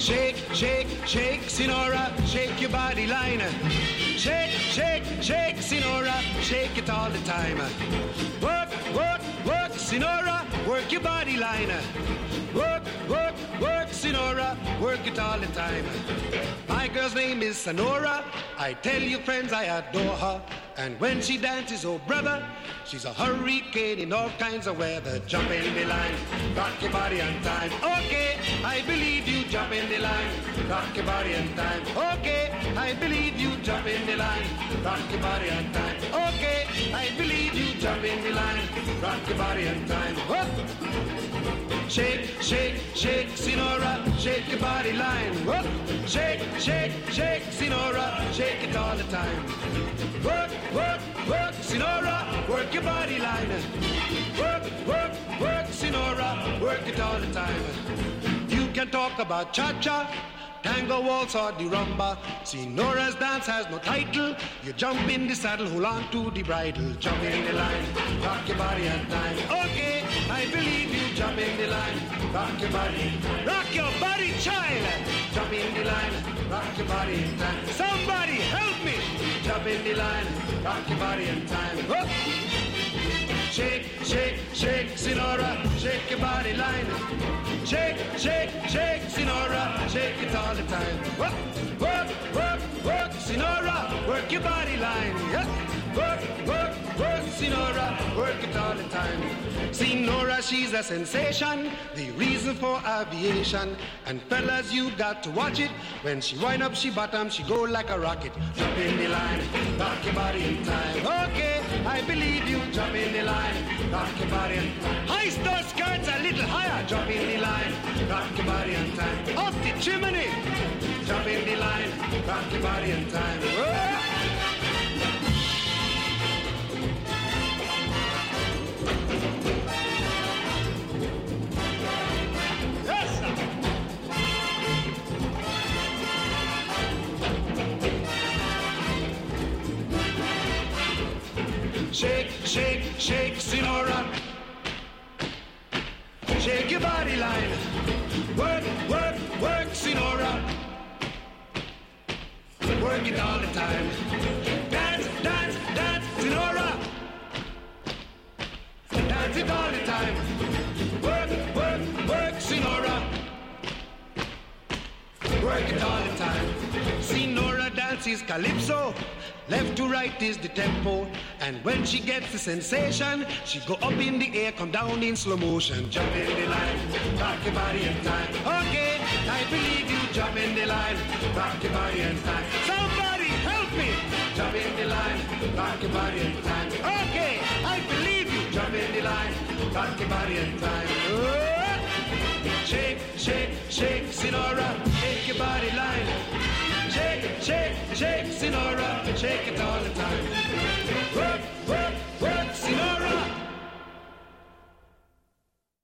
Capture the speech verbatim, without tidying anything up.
Shake, shake, shake, Sinora, shake your body line. Shake, shake, shake, Sinora, shake it all the time. Work, work, work, Sinora, work your body line. Work, work, work, Sinora, work it all the time. My girl's name is Sonora. I tell you, friends, I adore her. And when she dances, oh brother, she's a hurricane in all kinds of weather. Jump in the line, rock your body on time. Okay, I believe you, jump in the line, rock your body on time. Okay, I believe you, jump in the line, rock your body on time. Okay, I believe you, jump in the line, rock your body on time. Whoop. Shake, shake, shake, Sinora, shake your body line. Whoop. Shake, shake, shake, Sinora, shake it all the time. Work, work, work, Sinora, work your body line. Work, work, work, Sinora, work it all the time. You can talk about cha-cha, tango, waltz or the rumba. Sinora's dance has no title. You jump in the saddle, hold on to the bridle. Jump in the line, rock your body on time. Okay, I believe you, jump in the line, rock your body. Rock your body, child. Jump in the line, rock your body in time. Somebody help me. Jump in the line, rock your body in time. Whoop. Shake, shake, shake, Sinora, shake your body line. Shake, shake, shake, Sinora, shake it all the time. Work, work, work, work, Sinora, work your body line. Yeah. Work, work, work, Sinora, work it all the time. Sinora, she's a sensation, the reason for aviation. And fellas, you got to watch it. When she wind up, she bottom, she go like a rocket. Jump in the line, rock your body in time. Okay, I believe you, jump in the line, rock your body in time. Hoist those skirts a little higher, jump in the line, rock your body in time. Off the chimney, jump in the line, rock your body in time. Whoa. Shake, shake, shake, Sinora. Shake your body line. Work, work, work, Sinora. Work it all the time. Dance, dance, dance, Sinora. Dance it all the time. Work, work, work, Sinora. Work it all the time. Sinora dances calypso. Left to right is the tempo. And when she gets the sensation, she go up in the air, come down in slow motion. Jump in the line, rock your body in time. Okay, I believe you, jump in the line, rock your body in time. Somebody help me! Jump in the line, rock your body in time. Okay, I believe you, jump in the line, rock your body in time. Oh! Shake, shake, shake, Sinora, shake your body line. Shake, shake, shake, Sinora, shake it all the time. Work,